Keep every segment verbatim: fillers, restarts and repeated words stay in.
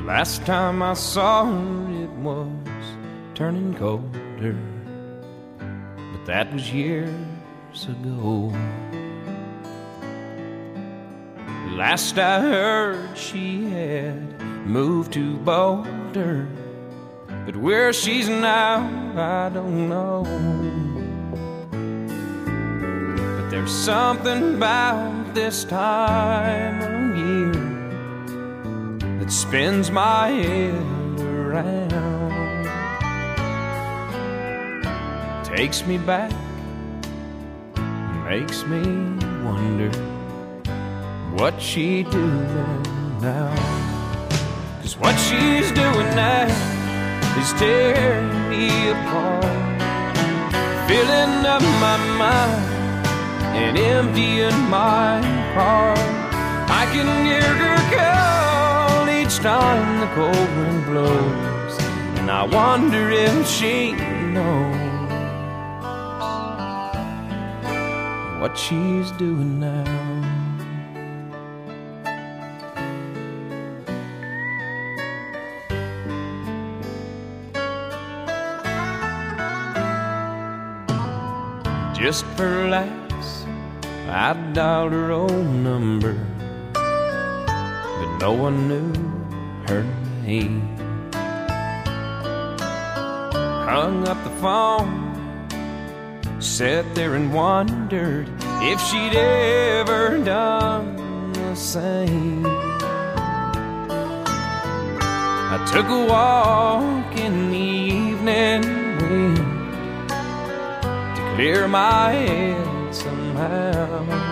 Last time I saw her, it was turning colder, but that was years ago. Last I heard, she had moved to Boulder, but where she's now, I don't know. But there's something about this time of year that spins my head around, takes me back, makes me wonder what she doing now. 'Cause what she's doing now is tearing me apart, filling up my mind and emptying my heart. I can hear her call each time the cold wind blows, and I wonder if she knows what she's doing now. Just for laughs, I dialed her own number, but no one knew her name. Hung up the phone, sat there and wondered if she'd ever done the same. I took a walk in the evening wind, clear my head somehow.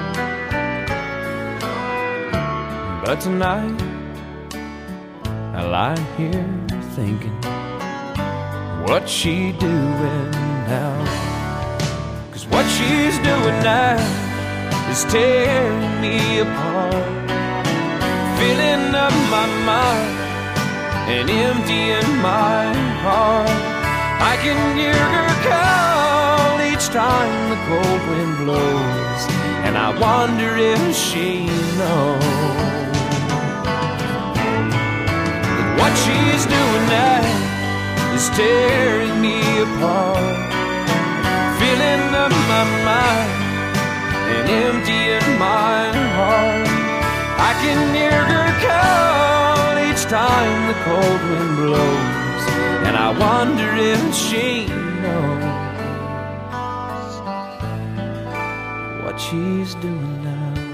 But tonight I lie here thinking, what's she doing now? 'Cause what she's doing now is tearing me apart, filling up my mind and emptying my heart. I can hear her call each time the cold wind blows, and I wonder if she knows that what she's doing now is tearing me apart, filling up my mind and emptying my heart. I can hear her call each time the cold wind blows, and I wonder if she knows what she's doing now.